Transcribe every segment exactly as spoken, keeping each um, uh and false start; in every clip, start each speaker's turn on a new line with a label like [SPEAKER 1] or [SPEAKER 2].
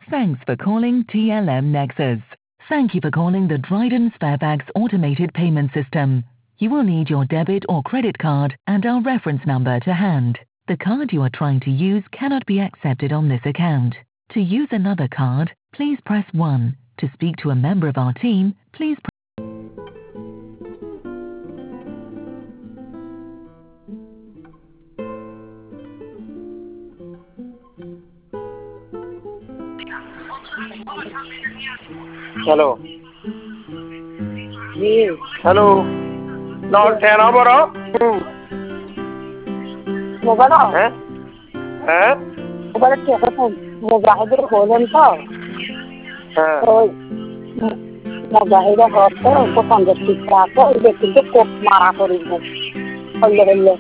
[SPEAKER 1] Thanks for calling T L M Nexus. Thank you for calling the Dryden Sparebags automated payment system. You will need your debit or credit card and our reference number to hand. The card you are trying to use cannot be accepted on this account. To use another card, please press one. To speak to a member of our team, please press
[SPEAKER 2] Hello. Hello. Now ten over.
[SPEAKER 3] Mobile.
[SPEAKER 2] Eh? Eh?
[SPEAKER 3] Mobile ke apa? Mobile itu holen ta.
[SPEAKER 2] Eh.
[SPEAKER 3] Oh. Mobile itu hotel, kau panjat kita, kau itu itu kau marah koribu. Holle holle.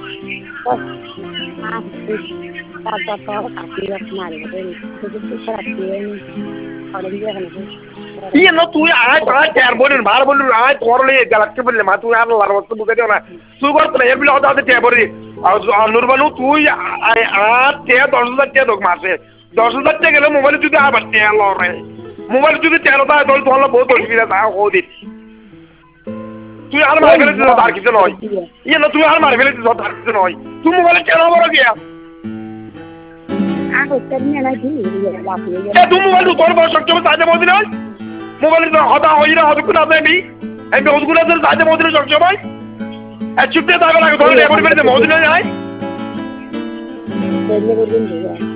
[SPEAKER 3] Ah, apa apa tapi ya marah koribu. Itu itu perhatian. Kalau dia kan
[SPEAKER 2] Iya no tuh ya ay ay ter bonin bar bonin ay korle galakte bolle ma tuh an lar wastu bugade na tu gor tane yer bilo da te bori আর নূর বানু তুই ay a te দশ হাজার টাকা দোক মাসে দশ হাজার টাকা গেলে mobile যদি আবার তে লরে মোবাইল যদি তেরো টা দল তোলা বহুত অসুবিধা তা ওদি তুই আর মার ফেলে দিছ তার কিছু নয় ইয়ে না তুই আর মার ফেলে দিছ তার কিছু নয় তুই মোবাইল কেন বড় গিয়া
[SPEAKER 3] aku ternyata lagi ya lagi
[SPEAKER 2] এ তুই মোবাইল তোর বড় শক্তি সাজে মদিন হয় মোবাইল তো হতা হইরা হত কোন দেবি এই বেউজগুলা তোর সাজে মদিন শক্তি ভাই এ চুপতে তাবে লাগে তোর লেবর বেরে মদিন হয়
[SPEAKER 3] Bener-bener